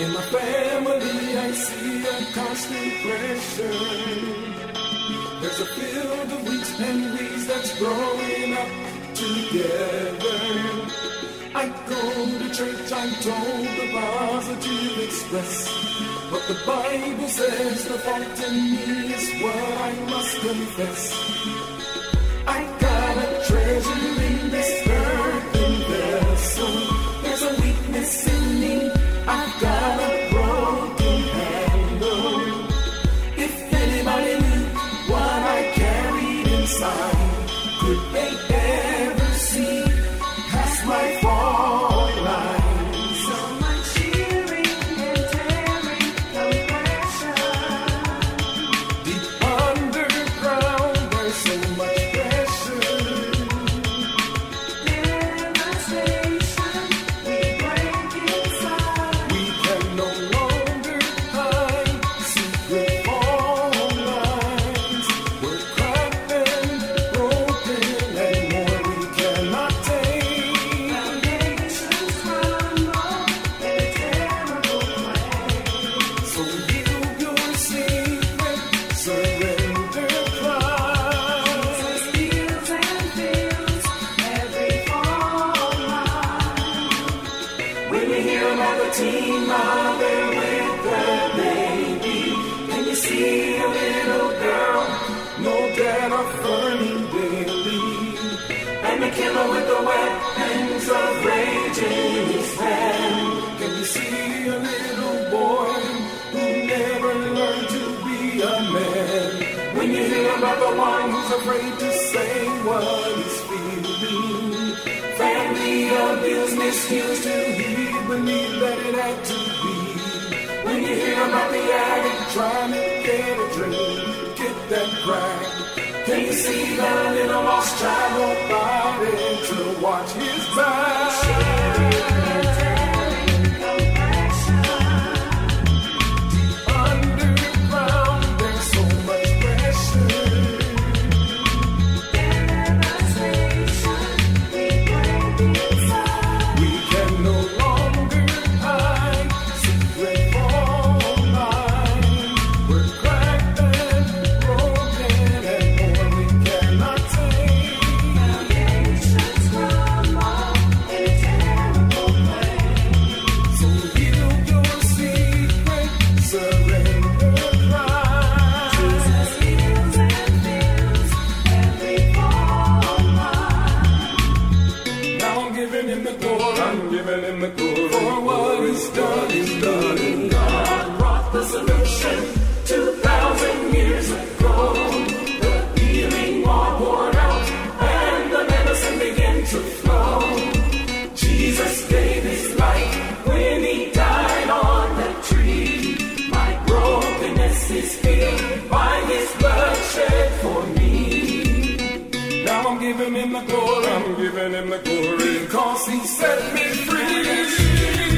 In my family, I see a constant pressure. There's a field of wheat and weeds that's growing up together. I go to church, I'm told the positive express, but the Bible says the fault in me is what I must confess. I got a treasure in this earthen vessel. There's a weakness in me, I've got a broken handle. If anybody knew what I carried inside, could they ever see past my fault lines? So much cheering and tearing, no pressure. Deep underground, there's so much pressure. Devastation, we break inside. We can no longer hide secret fault lines. We're cracked and broken, and more we cannot take. Foundations crumble in a terrible way. So yield your secret, surrender pride. Jesus heals and fills every fault line. When you hear about the teen mother with the baby, and you see a little girl, no dad or burning daily, and the killer with the weapons of rage in his hand. Can you see a little boy who never learned to be a man? When you hear about the one who's afraid to say what he's feeling, family abuse, misused to he believed that it had to be. When you hear about the addict trying to get a drink, get that crack, can you see that little lost child nobody to watch his back? And tearing, no pressure. Underground, there's so much pressure. Devastation, we break inside. We can no longer hide secret fault lines. We're cracked and broken, and more we cannot take. Foundations crumble in a terrible way. So yield your secret, surrender pride. Jesus heals and fills every fault line. Now I'm giving him the glory. I'm giving him the glory. For what he's done is done. And God brought the solution 2,000 years ago. The healing water poured out and the medicine began to flow. Jesus gave his life when he died on that tree. My brokenness is healed by his blood shed for me. Now I'm giving him the glory. I'm giving him the glory. Because he set me free.